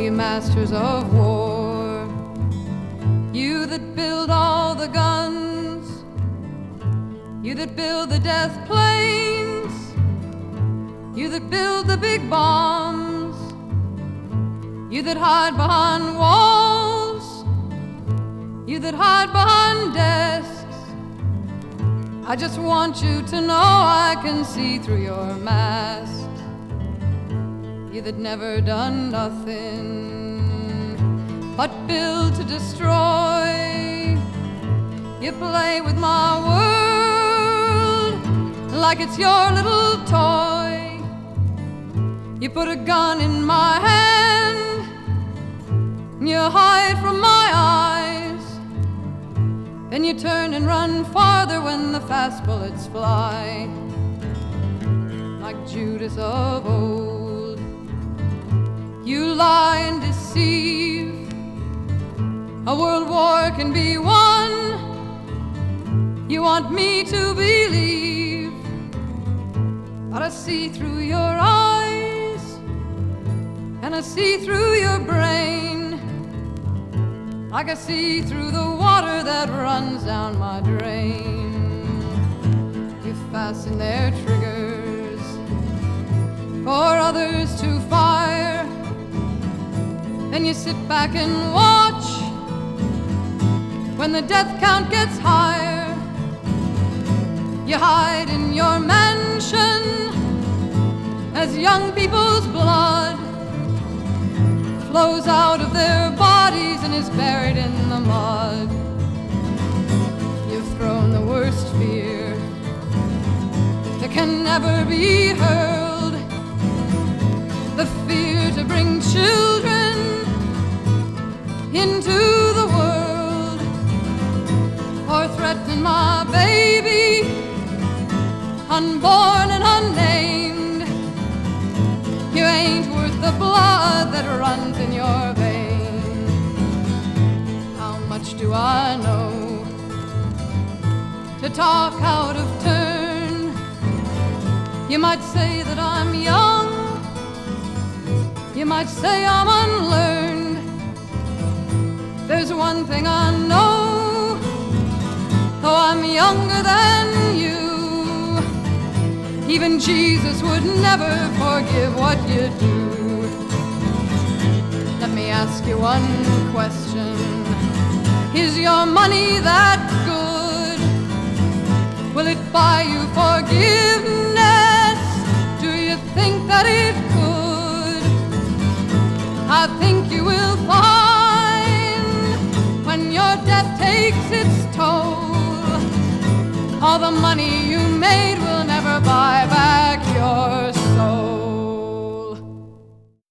ye masters of war, you that build all the guns, you that build the death planes, you that build the big bombs, you that hide behind walls, you that hide behind desks. I just want you to know I can see through your mask. You that never done nothing but build to destroy. You play with my world like it's your little toy. You put a gun in my hand, you hide from my eyes, then you turn and run farther when the fast bullets fly. Like Judas of old, you lie and deceive. A world war can be won, you want me to believe, but I see through your eyes, and I see through your brain, like I see through the water that runs down my drain. You fasten their triggers for others to fire, then you sit back and watch when the death count gets higher. You hide in your mansion as young people's blood flows out of their bodies and is buried in the mud. You've thrown the worst fear that can never be hurled, the fear to bring children into the world, or threaten my baby, unborn and unnamed. You ain't worth the blood that runs in your veins. How much do I know to talk out of turn? You might say that I'm young, you might say I'm unlearned. There's one thing I know, though I'm younger than you, even Jesus would never forgive what you do. Let me ask you one question. Is your money that good? Will it buy you forgiveness? Do you think that it could? I think you will find when your death takes its toll, all the money you made